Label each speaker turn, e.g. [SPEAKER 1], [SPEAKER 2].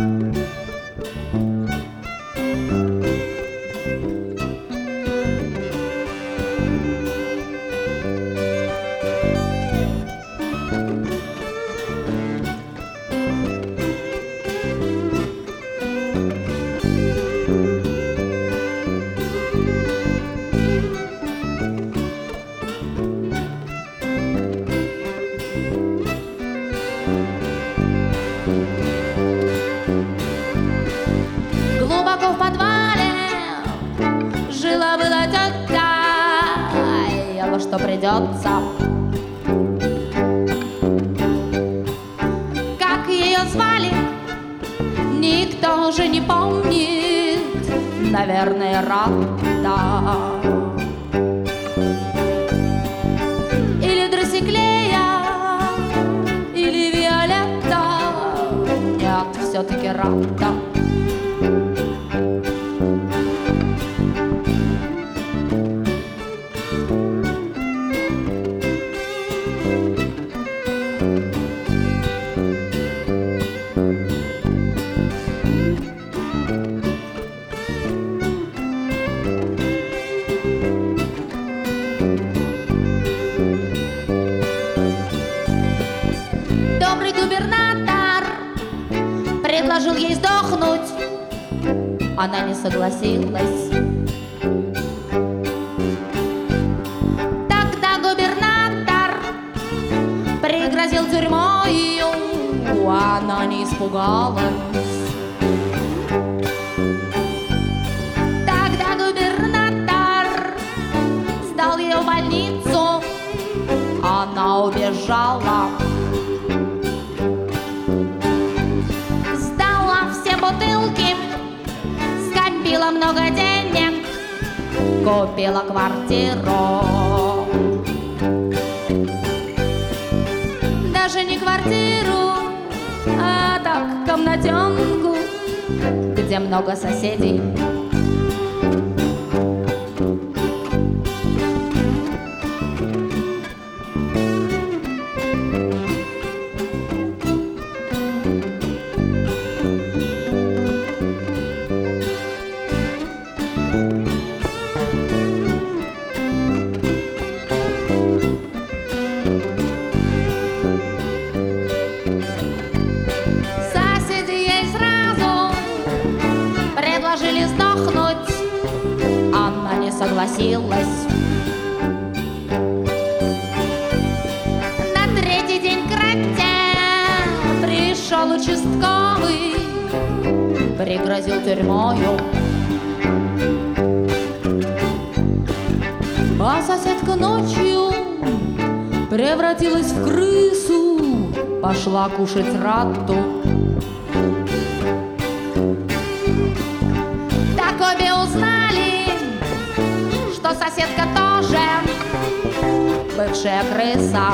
[SPEAKER 1] Глубоко в подвале жила-была тетка, во что придется. Как ее звали, никто уже не помнит, наверное, Рада. Или Дросиклея, или Виолетта, нет, все-таки Рада. Добрый губернатор предложил ей сдохнуть, она не согласилась. Тогда губернатор пригрозил тюрьмою, она не испугалась. Тогда губернатор сдал ее в больницу, она убежала. Бутылки, скопила много денег, купила квартиру. Даже не квартиру, а так комнатенку, где много соседей. Предложили сдохнуть, она не согласилась. На третий день к Рате пришел участковый, пригрозил тюрьмою. А соседка ночью превратилась в крысу, пошла кушать Рату. Обе узнали, что соседка тоже бывшая крыса.